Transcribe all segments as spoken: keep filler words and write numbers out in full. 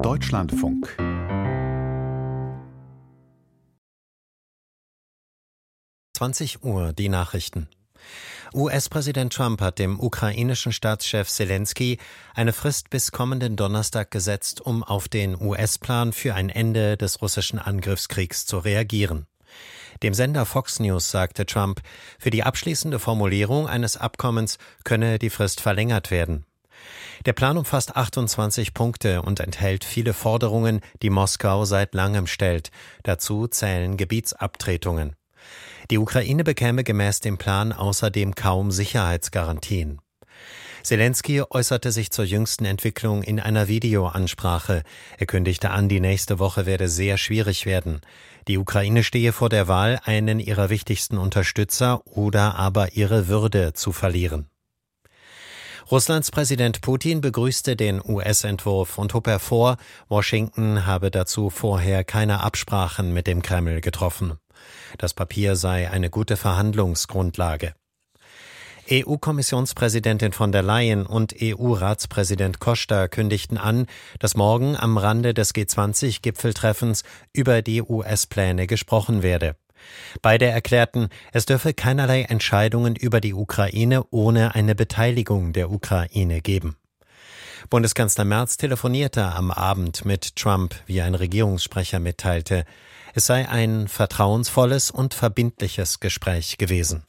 Deutschlandfunk. zwanzig Uhr, die Nachrichten. U S-Präsident Trump hat dem ukrainischen Staatschef Selenskyj eine Frist bis kommenden Donnerstag gesetzt, um auf den U S-Plan für ein Ende des russischen Angriffskriegs zu reagieren. Dem Sender Fox News sagte Trump, für die abschließende Formulierung eines Abkommens könne die Frist verlängert werden. Der Plan umfasst achtundzwanzig Punkte und enthält viele Forderungen, die Moskau seit langem stellt. Dazu zählen Gebietsabtretungen. Die Ukraine bekäme gemäß dem Plan außerdem kaum Sicherheitsgarantien. Selenskyj äußerte sich zur jüngsten Entwicklung in einer Videoansprache. Er kündigte an, die nächste Woche werde sehr schwierig werden. Die Ukraine stehe vor der Wahl, einen ihrer wichtigsten Unterstützer oder aber ihre Würde zu verlieren. Russlands Präsident Putin begrüßte den U S-Entwurf und hob hervor, Washington habe dazu vorher keine Absprachen mit dem Kreml getroffen. Das Papier sei eine gute Verhandlungsgrundlage. E U-Kommissionspräsidentin von der Leyen und E U-Ratspräsident Costa kündigten an, dass morgen am Rande des G zwanzig Gipfeltreffens über die U S-Pläne gesprochen werde. Beide erklärten, es dürfe keinerlei Entscheidungen über die Ukraine ohne eine Beteiligung der Ukraine geben. Bundeskanzler Merz telefonierte am Abend mit Trump, wie ein Regierungssprecher mitteilte. Es sei ein vertrauensvolles und verbindliches Gespräch gewesen.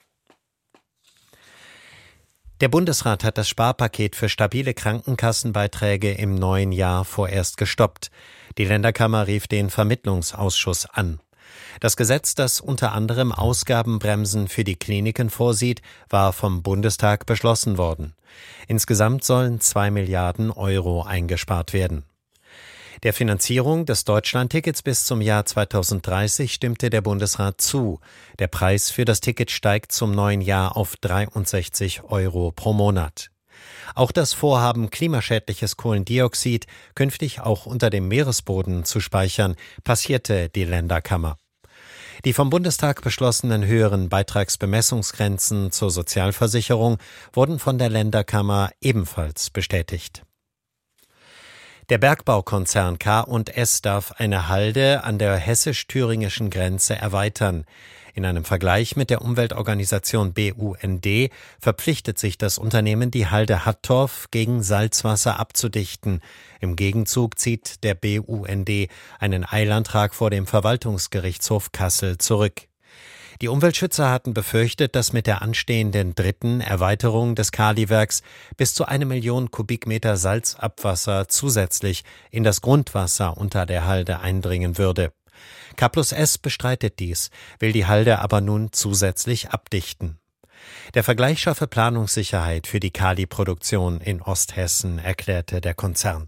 Der Bundesrat hat das Sparpaket für stabile Krankenkassenbeiträge im neuen Jahr vorerst gestoppt. Die Länderkammer rief den Vermittlungsausschuss an. Das Gesetz, das unter anderem Ausgabenbremsen für die Kliniken vorsieht, war vom Bundestag beschlossen worden. Insgesamt sollen zwei Milliarden Euro eingespart werden. Der Finanzierung des Deutschlandtickets bis zum Jahr zweitausenddreißig stimmte der Bundesrat zu. Der Preis für das Ticket steigt zum neuen Jahr auf dreiundsechzig Euro pro Monat. Auch das Vorhaben, klimaschädliches Kohlendioxid künftig auch unter dem Meeresboden zu speichern, passierte die Länderkammer. Die vom Bundestag beschlossenen höheren Beitragsbemessungsgrenzen zur Sozialversicherung wurden von der Länderkammer ebenfalls bestätigt. Der Bergbaukonzern K und S darf eine Halde an der hessisch-thüringischen Grenze erweitern. In einem Vergleich mit der Umweltorganisation B U N D verpflichtet sich das Unternehmen, die Halde Hattorf gegen Salzwasser abzudichten. Im Gegenzug zieht der B U N D einen Eilantrag vor dem Verwaltungsgerichtshof Kassel zurück. Die Umweltschützer hatten befürchtet, dass mit der anstehenden dritten Erweiterung des Kaliwerks bis zu eine Million Kubikmeter Salzabwasser zusätzlich in das Grundwasser unter der Halde eindringen würde. K plus S bestreitet dies, will die Halde aber nun zusätzlich abdichten. Der Vergleich schaffe Planungssicherheit für die Kali-Produktion in Osthessen, erklärte der Konzern.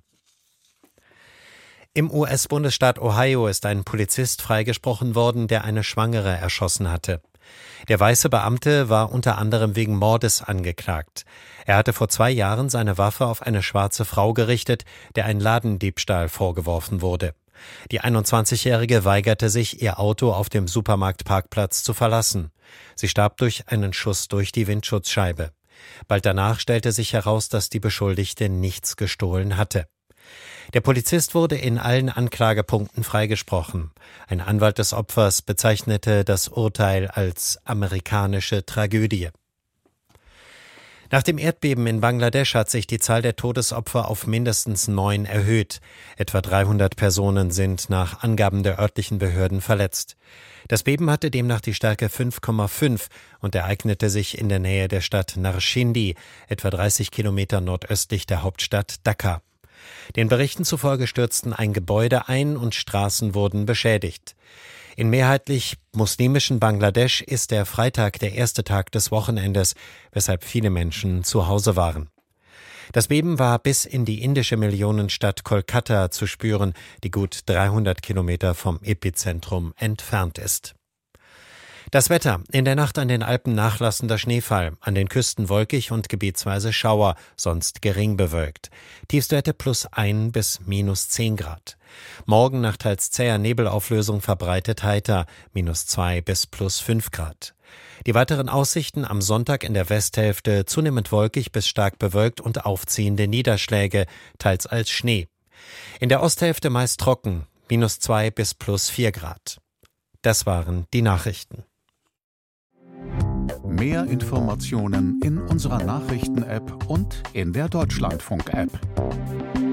Im U S-Bundesstaat Ohio ist ein Polizist freigesprochen worden, der eine Schwangere erschossen hatte. Der weiße Beamte war unter anderem wegen Mordes angeklagt. Er hatte vor zwei Jahren seine Waffe auf eine schwarze Frau gerichtet, der ein Ladendiebstahl vorgeworfen wurde. Die einundzwanzigjährige weigerte sich, ihr Auto auf dem Supermarktparkplatz zu verlassen. Sie starb durch einen Schuss durch die Windschutzscheibe. Bald danach stellte sich heraus, dass die Beschuldigte nichts gestohlen hatte. Der Polizist wurde in allen Anklagepunkten freigesprochen. Ein Anwalt des Opfers bezeichnete das Urteil als amerikanische Tragödie. Nach dem Erdbeben in Bangladesch hat sich die Zahl der Todesopfer auf mindestens neun erhöht. Etwa dreihundert Personen sind nach Angaben der örtlichen Behörden verletzt. Das Beben hatte demnach die Stärke fünf Komma fünf und ereignete sich in der Nähe der Stadt Narshindi, etwa dreißig Kilometer nordöstlich der Hauptstadt Dhaka. Den Berichten zufolge stürzten ein Gebäude ein und Straßen wurden beschädigt. In mehrheitlich muslimischen Bangladesch ist der Freitag der erste Tag des Wochenendes, weshalb viele Menschen zu Hause waren. Das Beben war bis in die indische Millionenstadt Kolkata zu spüren, die gut dreihundert Kilometer vom Epizentrum entfernt ist. Das Wetter: In der Nacht an den Alpen nachlassender Schneefall, an den Küsten wolkig und gebietsweise Schauer, sonst gering bewölkt. Tiefstwerte plus ein bis minus zehn Grad. Morgen nach teils zäher Nebelauflösung verbreitet heiter, minus zwei bis plus fünf Grad. Die weiteren Aussichten: am Sonntag in der Westhälfte zunehmend wolkig bis stark bewölkt und aufziehende Niederschläge, teils als Schnee. In der Osthälfte meist trocken, minus zwei bis plus vier Grad. Das waren die Nachrichten. Mehr Informationen in unserer Nachrichten-App und in der Deutschlandfunk-App.